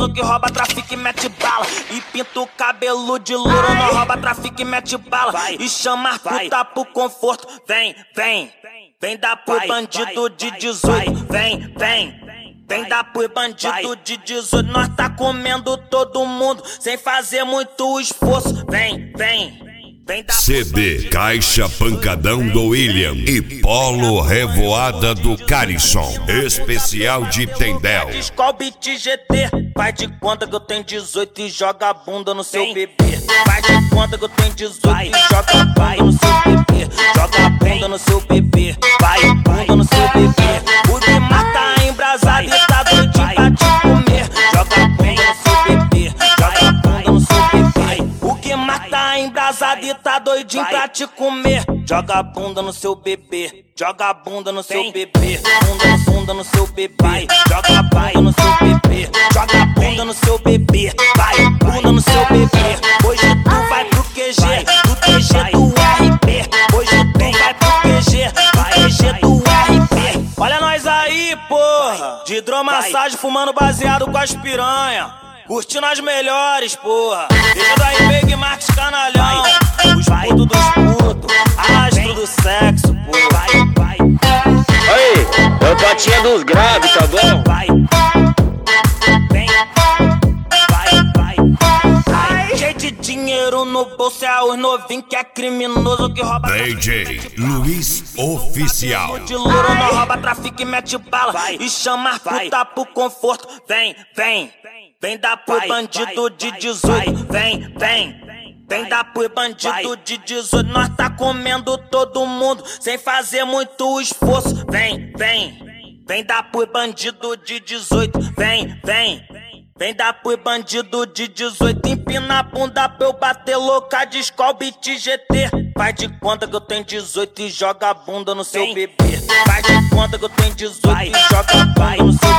criminoso que rouba, trafica e mete bala. E pinta o cabelo de louro, não rouba, trafica e mete bala. E chama a puta pro conforto. Vem, vem, vem dar pro bandido de 18. Vem, vem, vem dar pro bandido de 18. Nós tá comendo todo mundo sem fazer muito esforço. Vem, vem. CD Caixa Pancadão do William e Polo Revoada do Carisson, especial de Tendel. Qual beat GT? Faz de conta que eu tenho 18 e joga a bunda no seu bebê. Faz de conta que eu tenho 18 e joga a bunda no seu bebê. Joga a bunda no seu bebê. Vai, bunda no seu bebê. O Guimar tá embrasado e tá doidinho pra te comer. Joga a bunda no seu bebê. Joga a bunda no seu bebê. O Guimar tá embrasado e tá doidinho pra te comer. Joga a bunda no seu bebê. Joga a bunda no seu bebê. Bunda no seu bebê. Joga a bunda no seu bebê. Joga a bunda no seu bebê. Vai, bunda no seu bebê. Hoje tu vai pro QG, do QG do RP. Hoje tu vai pro QG, do QG do RP. Olha nós aí, porra. De hidromassagem fumando baseado com as piranha. Curtindo as melhores, porra. Deixa daí Big Marques canalhão. Os putos dos putos, astro do sexo, porra. Aí, é o patinha dos graves, tá bom? Vai, vem, vai. Cheio de dinheiro no bolso, é os novinhos que é criminoso que rouba. DJ Luiz Oficial. De louro não rouba, trafica e mete bala. E chama a puta pro conforto. Vem, vem. Vem dar pro bandido de 18. Vem, vem. Vem dar pro bandido de 18. Nós tá comendo todo mundo sem fazer muito esforço. Vem, vem. Vem dar pro bandido de 18. Vem, vem. Vem dar pro bandido de 18. Empina a bunda pra eu bater louca de Skol Beat GT. Faz de conta que eu tenho 18 e joga a bunda no seu bebê. Faz de conta que eu tenho 18 e joga a bunda no seu